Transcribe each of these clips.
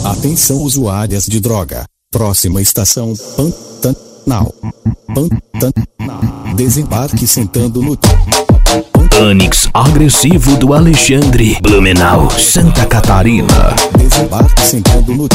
Atenção usuárias de droga. Próxima estação Pantanal. Desembarque sentando no Onix agressivo do Alexandre, Blumenau, Santa Catarina. Desembarque sentando no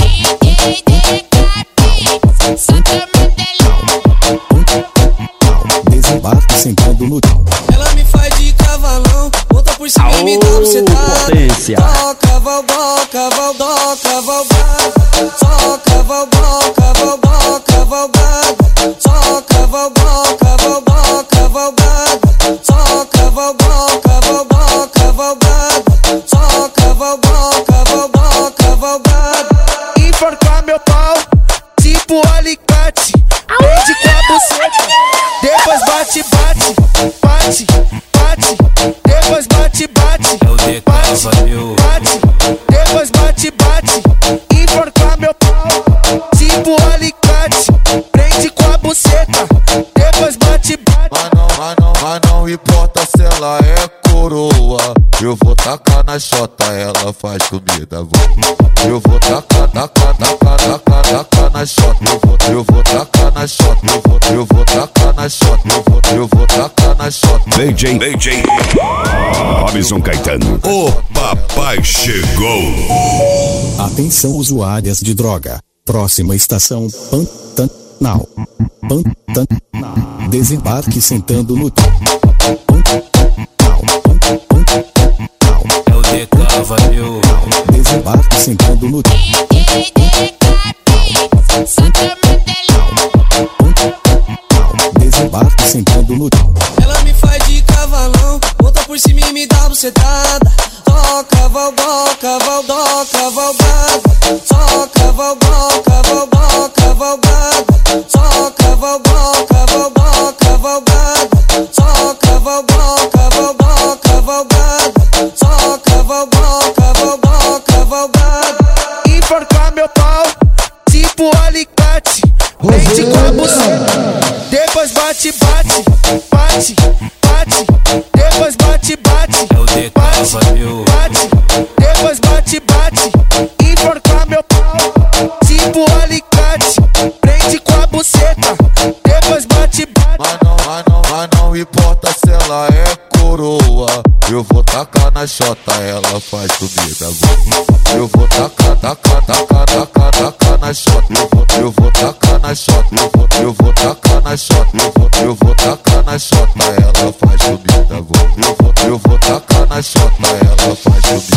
Desembarque sentando no Ela me faz de cavalão, volta por cima e me dá potência. Toca, valdoca, valdoca, valgada. Toca, valdoca, valdoca, valgada. Toca, valdoca, valdoca, valgada. Toca, valdoca, valdoca, valgada. Toca, valdoca, valdoca, valgada. Enforcar meu pau, tipo alicate. Prende com a buceta, depois bate, bate, bate, bate. Depois bate, bate, bate, bate. Depois bate, bate. Enforcar meu pau, tipo alicate. Prende com a buceta, depois bate, bate. Mas não importa se ela é coroa. Eu vou tacar na chota, ela faz comida boa. Eu vou tacar na chota. Eu vou tacar na chota. Eu vou tacar na chota. Eu vou tacar na chota. DJ Robson Caetano. O papai chegou. Atenção usuárias de droga. Próxima estação Pantanal. Desembarque sentando no Desembarque sentando no Desembarque sentando no Ela me faz de cavalão, volta por cima e me dá bucetada. Toca, valdoca, valdoca, valgada. Toca, valdoca, valdoca, valgada. Toca, valdoca, valdoca, valgada. Toca, valdoca, valdoca, valgada. Toca, valdoca, valdoca, valgada. Enforcar meu pau, tipo alicate. Prende com a buceta, depois bate, bate, bate, bate. Depois bate, bate, bate, bate. Depois bate, bate. Enforcar meu pau, tipo alicate. Prende com a buceta, depois bate, bate. Mas não importa se ela é coroa. Eu vou tacar na chota, ela faz comida boa. Eu vou tacar na chota. Eu vou tacar na chota. Eu vou tacar na chota. Eu vou tacar na chota, ela faz comida boa. Eu vou tacar na chota, ela faz comida boa.